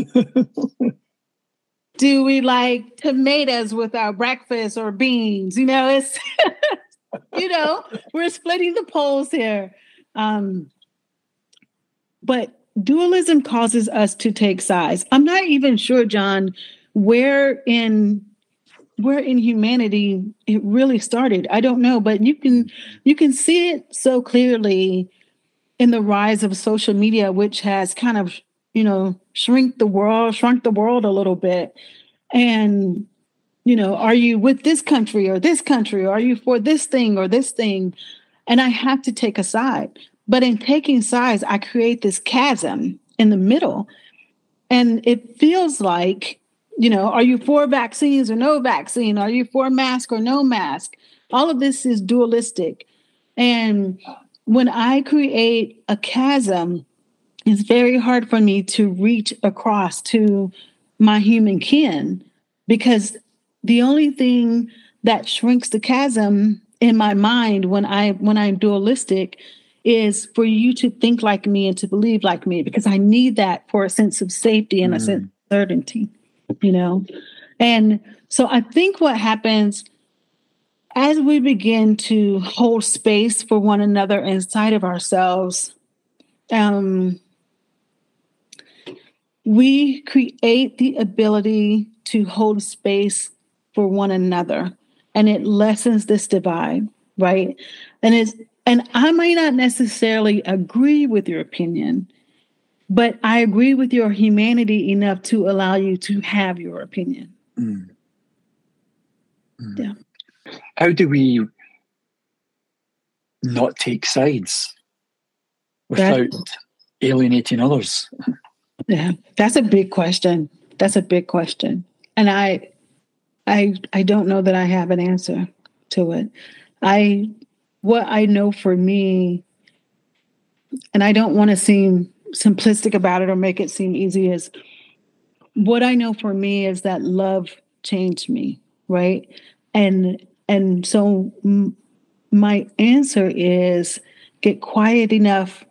do we like tomatoes with our breakfast or beans? You know, it's, you know, we're splitting the poles here. Um, but dualism causes us to take sides. I'm not even sure, John, where in where in humanity it really started. I don't know, but you can you can see it so clearly in the rise of social media, which has kind of, you know, shrink the world, shrunk the world a little bit. And, you know, are you with this country or this country? Or are you for this thing or this thing? And I have to take a side. But in taking sides, I create this chasm in the middle. And it feels like, you know, are you for vaccines or no vaccine? Are you for mask or no mask? All of this is dualistic. And when I create a chasm, it's very hard for me to reach across to my human kin, because the only thing that shrinks the chasm in my mind when I when I'm dualistic is for you to think like me and to believe like me, because I need that for a sense of safety and mm. a sense of certainty, you know? And so I think what happens as we begin to hold space for one another inside of ourselves, um, we create the ability to hold space for one another, and it lessens this divide, right? And it's And I might not necessarily agree with your opinion, but I agree with your humanity enough to allow you to have your opinion. Mm. Mm. Yeah. How do we not take sides without that's, alienating others? Yeah, that's a big question. That's a big question. And I, I, I don't know that I have an answer to it. I, What I know for me, and I don't want to seem simplistic about it or make it seem easy, is what I know for me is that love changed me, right? And and so m- my answer is get quiet enough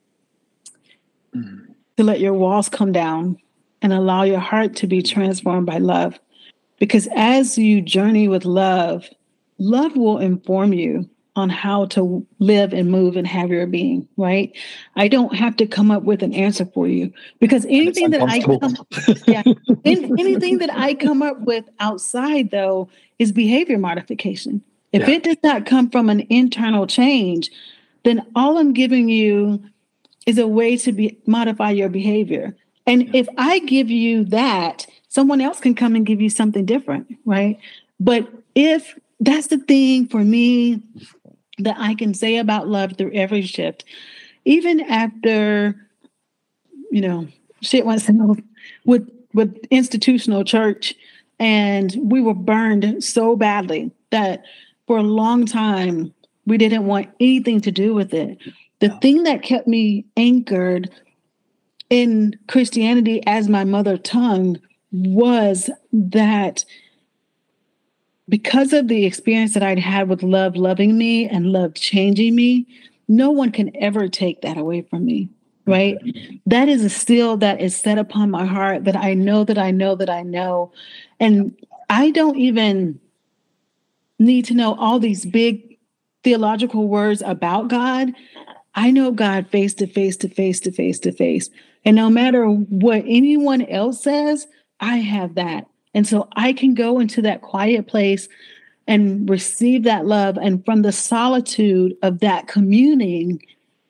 mm. to let your walls come down and allow your heart to be transformed by love. Because as you journey with love, love will inform you on how to live and move and have your being, right? I don't have to come up with an answer for you, because anything that I come, yeah, anything that I come up with outside, though, is behavior modification. If yeah. it does not come from an internal change, then all I'm giving you is a way to be modify your behavior. And yeah. if I give you that, someone else can come and give you something different, right? But if that's the thing for me that I can say about love through every shift, even after, you know, shit went south with with institutional church, and we were burned so badly that for a long time we didn't want anything to do with it. The thing that kept me anchored in Christianity as my mother tongue was that because of the experience that I'd had with love loving me and love changing me, no one can ever take that away from me, right? Mm-hmm. That is a seal that is set upon my heart that I know that I know that I know. And I don't even need to know all these big theological words about God. I know God face to face to face to face to face. And no matter what anyone else says, I have that. And so I can go into that quiet place and receive that love. And from the solitude of that communing,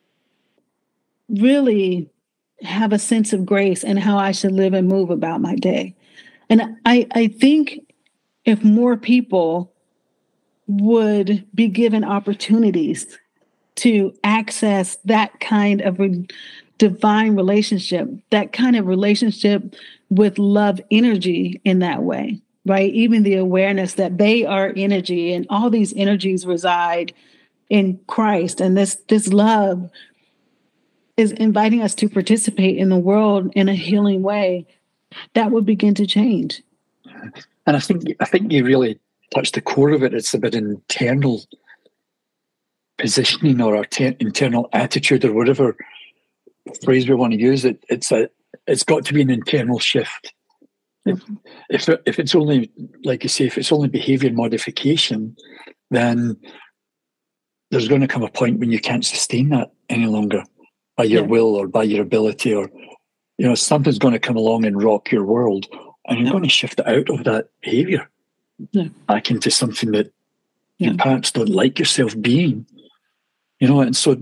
really have a sense of grace and how I should live and move about my day. And I, I think if more people would be given opportunities to access that kind of re- divine relationship, that kind of relationship with love energy in that way, right? Even the awareness that they are energy and all these energies reside in Christ. And this, this love is inviting us to participate in the world in a healing way, that would begin to change. And I think, I think you really touched the core of it. It's about internal positioning or our te- internal attitude or whatever phrase we want to use, it it's a it's got to be an internal shift. If if, if it's only, like you say, if it's only behavior modification, then there's going to come a point when you can't sustain that any longer by your yeah. will or by your ability, or you know, something's going to come along and rock your world, and you're yeah. going to shift it out of that behavior yeah. back into something that yeah. you perhaps don't like yourself being. You know, and so,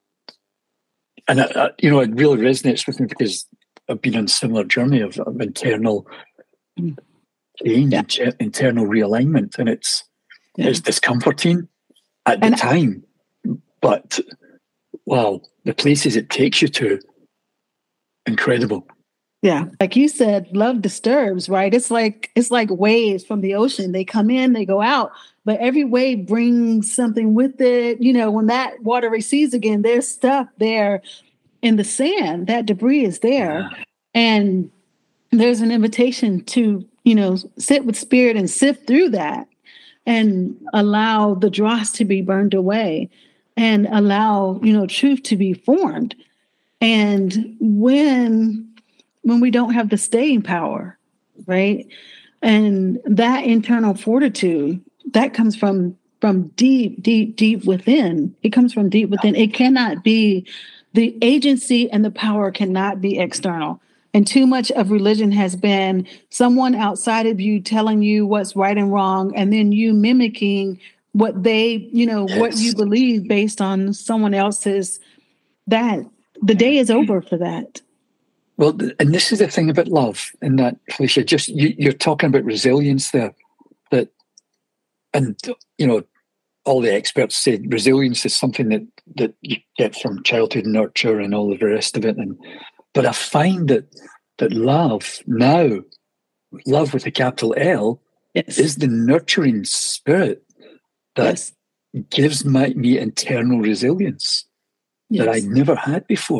and I, I, you know, it really resonates with me because I've been on a similar journey of, of internal change, yeah. inter, internal realignment, and it's yeah. it's discomforting at the and time, but wow, the places it takes you to, incredible. Yeah, like you said, love disturbs, right? It's like it's like waves from the ocean. They come in, they go out, but every wave brings something with it. You know, when that water recedes again, there's stuff there in the sand. That debris is there, yeah. and there's an invitation to, you know, sit with spirit and sift through that, and allow the dross to be burned away, and allow, you know, truth to be formed. And when when we don't have the staying power, right? And that internal fortitude, that comes from from deep, deep, deep within. It comes from deep within. It cannot be, the agency and the power cannot be external. And too much of religion has been someone outside of you telling you what's right and wrong, and then you mimicking what they, you know, yes. what you believe based on someone else's. That the day is over for that. Well, and this is the thing about love, in that, Felicia, just you, you're talking about resilience there. That, and you know, all the experts say resilience is something that that you get from childhood nurture and all the rest of it. And but I find that that love now, love with a capital L, yes. is the nurturing spirit that yes. gives my, me internal resilience yes. that I never had before.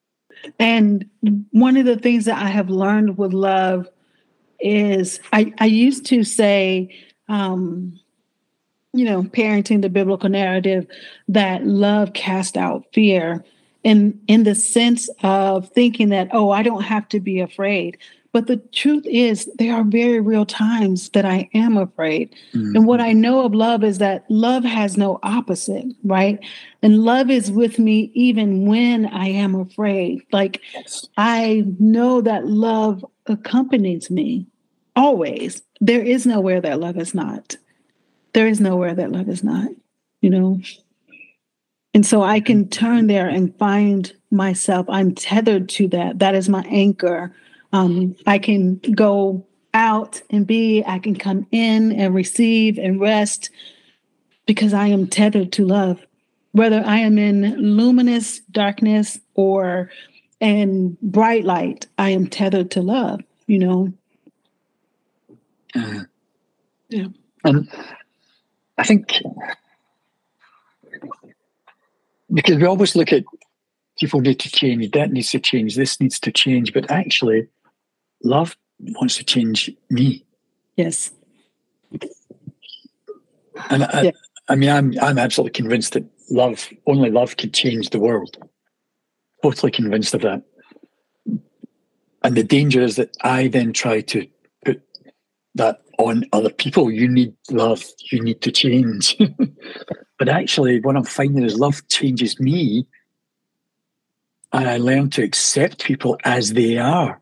And one of the things that I have learned with love is I, I used to say, um, you know, parenting the biblical narrative, that love cast out fear in, in the sense of thinking that, oh, I don't have to be afraid. But the truth is, there are very real times that I am afraid. Mm-hmm. And what I know of love is that love has no opposite, right? And love is with me even when I am afraid. Like, yes. I know that love accompanies me always. There is nowhere that love is not. There is nowhere that love is not, you know? And so I can turn there and find myself. I'm tethered to that. That is my anchor. Um, I can go out and be, I can come in and receive and rest because I am tethered to love. Whether I am in luminous darkness or in bright light, I am tethered to love, you know? Uh, yeah. And I think, because we always look at people need to change, that needs to change, this needs to change, but actually, love wants to change me. Yes. And I, yeah. I mean, I'm I'm absolutely convinced that love, only love can change the world. Totally convinced of that. And the danger is that I then try to put that on other people. You need love, you need to change. But actually, what I'm finding is love changes me, and I learn to accept people as they are.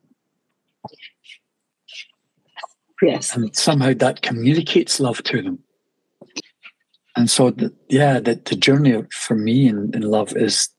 Yes. And somehow that communicates love to them. And so, the, yeah, the, the journey for me in, in love is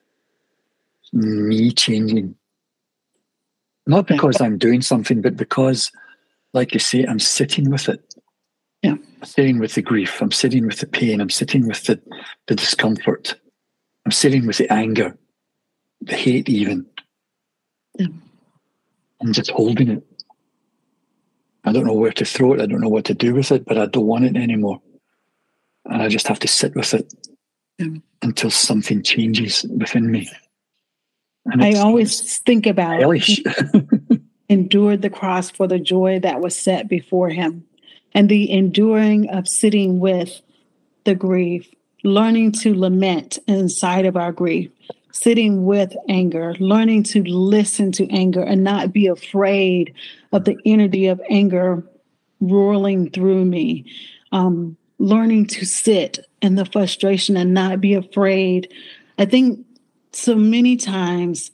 me changing. Not because I'm doing something, but because, like you say, I'm sitting with it. Yeah. I'm sitting with the grief. I'm sitting with the pain. I'm sitting with the, the discomfort. I'm sitting with the anger, the hate even. Yeah. I'm just holding it. I don't know where to throw it. I don't know what to do with it, but I don't want it anymore. And I just have to sit with it yeah. until something changes within me. And I always think about endured the cross for the joy that was set before him, and the enduring of sitting with the grief, learning to lament inside of our grief, sitting with anger, learning to listen to anger and not be afraid of the energy of anger rolling through me. Um, learning to sit in the frustration and not be afraid. I think so many times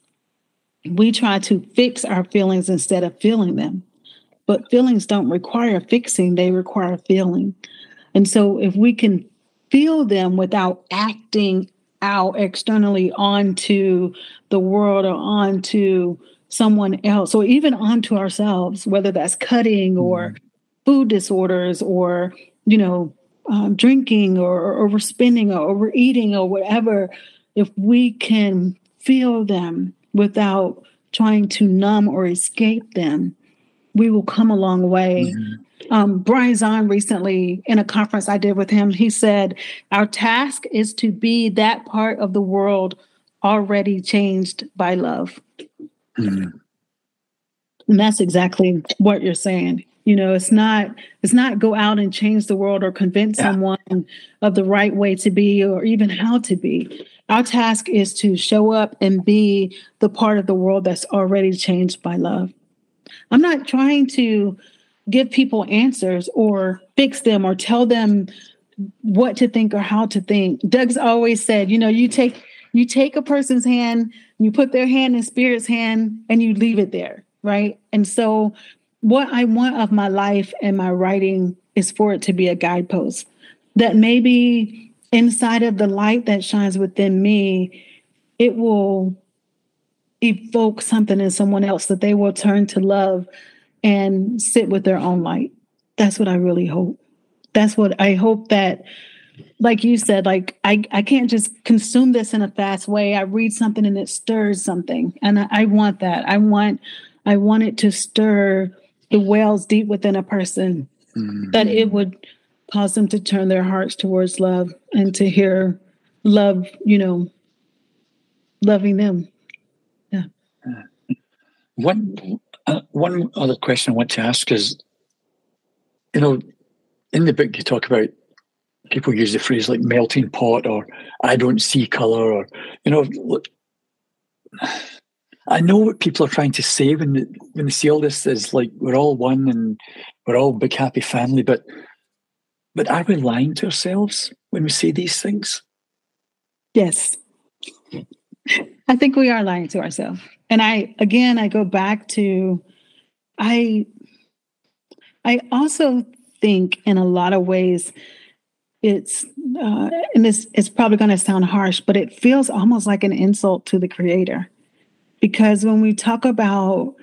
we try to fix our feelings instead of feeling them. But feelings don't require fixing, they require feeling. And so if we can feel them without acting out externally onto the world or onto someone else, or even onto ourselves, whether that's cutting or food disorders or, you know, um, drinking or, or overspending or overeating or whatever, if we can feel them without trying to numb or escape them, we will come a long way. Mm-hmm. Um, Brian Zahn recently, in a conference I did with him, he said, our task is to be that part of the world already changed by love. Mm-hmm. And that's exactly what you're saying. You know, it's not it's not go out and change the world or convince yeah. someone of the right way to be or even how to be. Our task is to show up and be the part of the world that's already changed by love. I'm not trying to give people answers or fix them or tell them what to think or how to think. Doug's always said, you know, you take you take a person's hand, you put their hand in Spirit's hand, and you leave it there, right? And so what I want of my life and my writing is for it to be a guidepost that maybe inside of the light that shines within me, it will evoke something in someone else that they will turn to love and sit with their own light. That's what I really hope. That's what I hope that, like you said, like I, I can't just consume this in a fast way. I read something and it stirs something. And I, I want that. I want, I want it to stir the wells deep within a person, mm-hmm. that it would cause them to turn their hearts towards love and to hear love, you know, loving them. Yeah. Uh, one, uh, one other question I want to ask is, you know, in the book you talk about, people use the phrase like melting pot or I don't see color, or, you know, look, I know what people are trying to say when they, when they see all this is like we're all one and we're all a big happy family, but but are we lying to ourselves when we say these things? Yes. I think we are lying to ourselves. And I, again, I go back to, I, I also think in a lot of ways it's, uh, and this it's probably going to sound harsh, but it feels almost like an insult to the Creator. Because when we talk about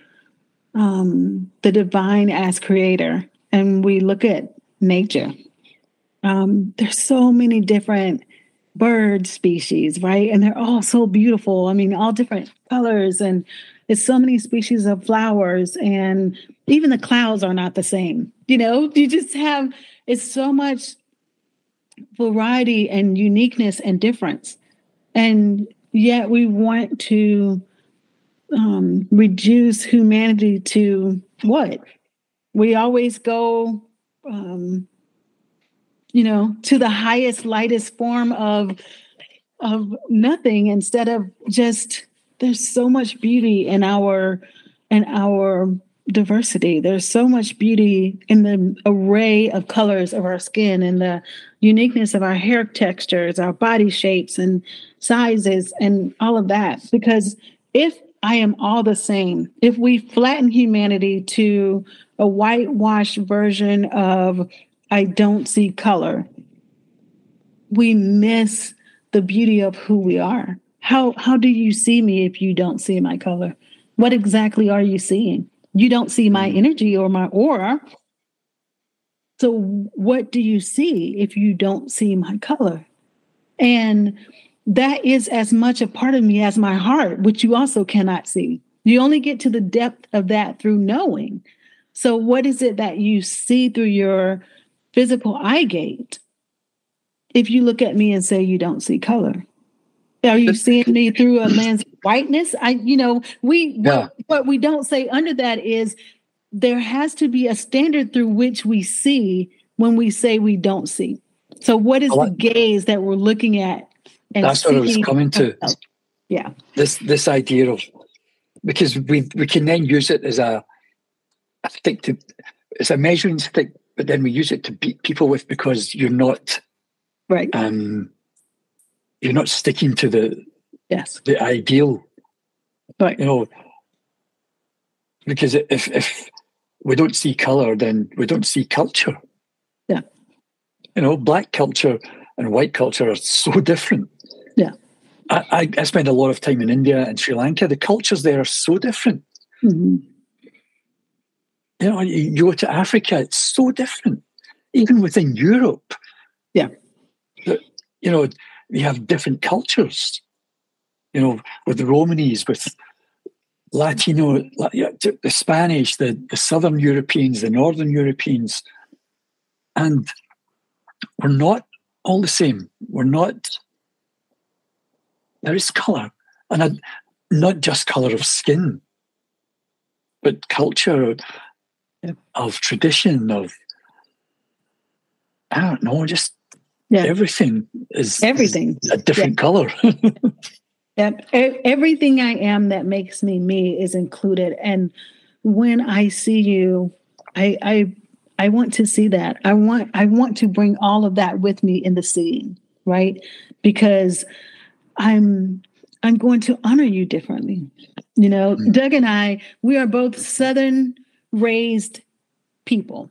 um, the divine as creator and we look at nature, um, there's so many different bird species, right? And they're all so beautiful. I mean, all different colors, and it's so many species of flowers, and even the clouds are not the same. You know, you just have, it's so much variety and uniqueness and difference. And yet we want to um, reduce humanity to what? We always go, um, you know, to the highest, lightest form of of nothing instead of just. There's so much beauty in our in our diversity. There's so much beauty in the array of colors of our skin and the uniqueness of our hair textures, our body shapes and sizes, and all of that. Because if I am all the same, if we flatten humanity to a whitewashed version of I don't see color, we miss the beauty of who we are. How how do you see me if you don't see my color? What exactly are you seeing? You don't see my energy or my aura. So what do you see if you don't see my color? And that is as much a part of me as my heart, which you also cannot see. You only get to the depth of that through knowing. So what is it that you see through your physical eye gate if you look at me and say you don't see color? Are you seeing me through a lens of whiteness? I, you know, we, yeah. what, what we don't say under that is there has to be a standard through which we see when we say we don't see. So what is like, the gaze that we're looking at? And that's what I was coming to. Yeah. This this idea of, because we we can then use it as a, I think to, it's a measuring stick, but then we use it to beat people with, because you're not right. Um, you're not sticking to the yes the ideal, right? You know, because if if we don't see color, then we don't see culture. Yeah. You know, black culture and white culture are so different. Yeah. I, I, I spend a lot of time in India and Sri Lanka. The cultures there are so different. Mm-hmm. You know, you go to Africa, it's so different. Even within Europe. Yeah. You know, you have different cultures. You know, with the Romanis, with Latino, the Spanish, the, the Southern Europeans, the Northern Europeans. And we're not all the same. We're not, there is colour. And a, not just colour of skin, but culture, yeah. of tradition, of, I don't know, just yeah. everything is, everything. is a different yeah. colour. Yep. Everything I am that makes me me is included. And when I see you, I, I, I want to see that. I want, I want to bring all of that with me in the seeing, right? Because I'm, I'm going to honor you differently. You know, mm-hmm. Doug and I, we are both Southern raised people.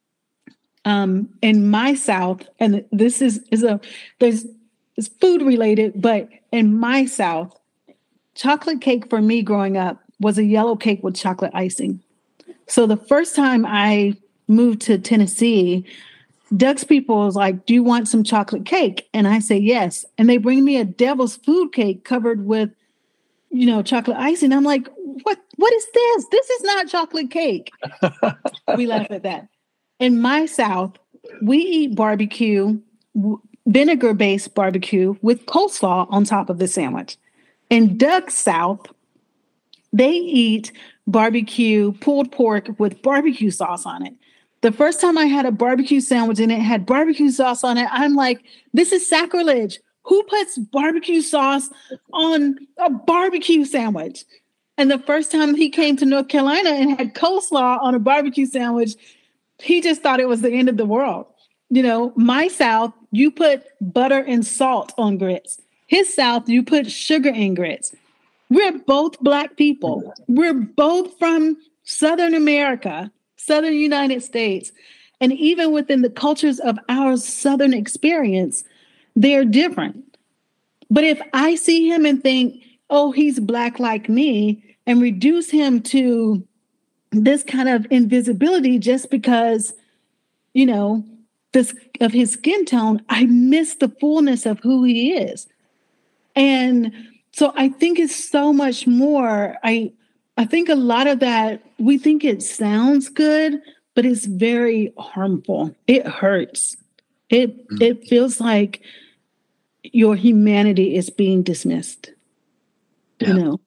Um, in my South, and this is, is a, there's, it's food related, but in my South, chocolate cake for me growing up was a yellow cake with chocolate icing. So the first time I moved to Tennessee, Doug's people was like, do you want some chocolate cake? And I say, yes. And they bring me a devil's food cake covered with, you know, chocolate icing. I'm like, what, what is this? This is not chocolate cake. We laugh at that. In my South, we eat barbecue, vinegar-based barbecue with coleslaw on top of the sandwich. In Doug's South, they eat barbecue pulled pork with barbecue sauce on it. The first time I had a barbecue sandwich and it had barbecue sauce on it, I'm like, this is sacrilege. Who puts barbecue sauce on a barbecue sandwich? And the first time he came to North Carolina and had coleslaw on a barbecue sandwich, he just thought it was the end of the world. You know, my South, you put butter and salt on grits. His South, you put sugar in grits. We're both Black people. We're both from Southern America, Southern United States. And even within the cultures of our Southern experience, they're different. But if I see him and think, oh, he's Black like me, and reduce him to this kind of invisibility just because, you know, this of his skin tone, I miss the fullness of who he is. And so I think it's so much more. I I think a lot of that, we think it sounds good, but it's very harmful. It hurts. It mm. it feels like your humanity is being dismissed. Yeah. You know.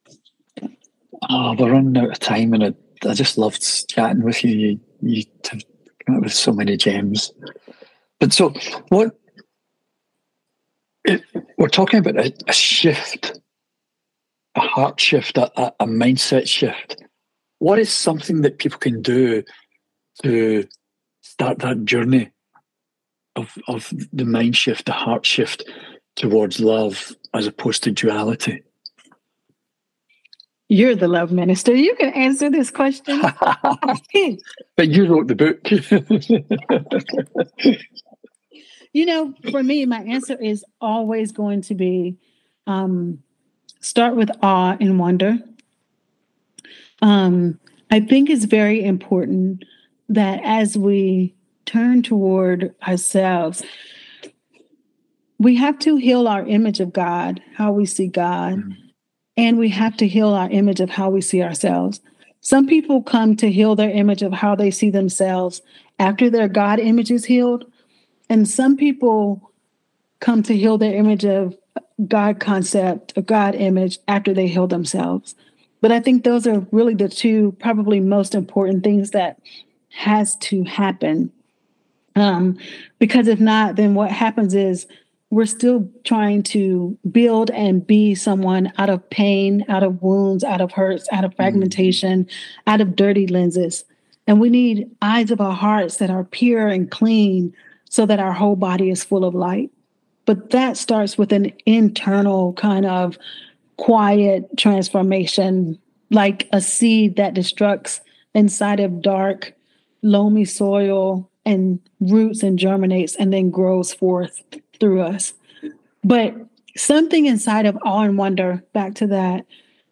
Oh, we're running out of time, and I, I just loved chatting with you. You you have come up with so many gems. But so what? It, we're talking about a, a shift, a heart shift, a, a, a mindset shift. What is something that people can do to start that journey of of the mind shift, the heart shift towards love as opposed to duality? You're the love minister. You can answer this question. But you wrote the book. You know, for me, my answer is always going to be um, start with awe and wonder. Um, I think it's very important that as we turn toward ourselves, we have to heal our image of God, how we see God, mm-hmm. and we have to heal our image of how we see ourselves. Some people come to heal their image of how they see themselves after their God image is healed. And some people come to heal their image of God concept, a God image, after they heal themselves. But I think those are really the two probably most important things that has to happen. Um, because if not, then what happens is we're still trying to build and be someone out of pain, out of wounds, out of hurts, out of fragmentation, mm-hmm. out of dirty lenses. And we need eyes of our hearts that are pure and clean so that our whole body is full of light. But that starts with an internal kind of quiet transformation, like a seed that destructs inside of dark, loamy soil and roots and germinates and then grows forth through us. But something inside of awe and wonder, back to that,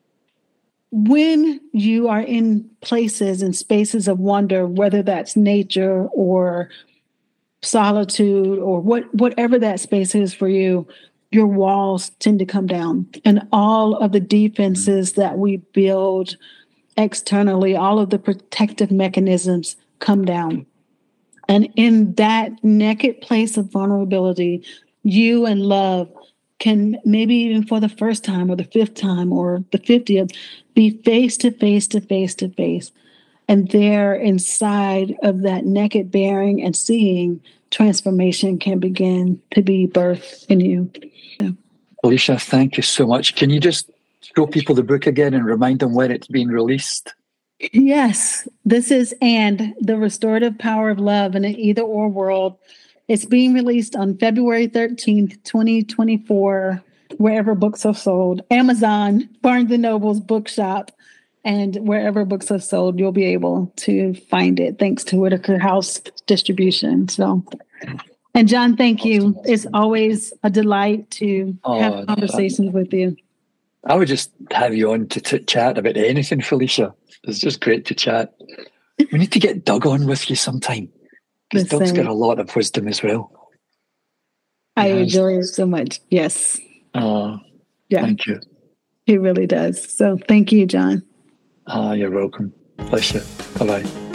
when you are in places and spaces of wonder, whether that's nature or solitude or what whatever that space is for you, your walls tend to come down. And all of the defenses that we build externally, all of the protective mechanisms come down. And in that naked place of vulnerability, you and love can, maybe even for the first time or the fifth time or the fiftieth, be face to face to face to face. And there inside of that naked bearing and seeing, transformation can begin to be birthed in you. Yeah. Felicia, thank you so much. Can you just show people the book again and remind them when it's being released? Yes, this is And, The Restorative Power of Love in an Either Or World. It's being released on February thirteenth, twenty twenty-four, wherever books are sold. Amazon, Barnes and Noble's bookshop, and wherever books are sold, you'll be able to find it, thanks to Whitaker House Distribution. So, and John, thank you. It's always a delight to oh, have conversations with you. I would just have you on to t- chat about anything, Felicia. It's just great to chat. We need to get Doug on with you sometime, because Doug's got a lot of wisdom as well. I yes. enjoy it so much. Yes. Oh, yeah. Thank you. He really does. So thank you, John. Ah, you're welcome. Pleasure. Bye-bye.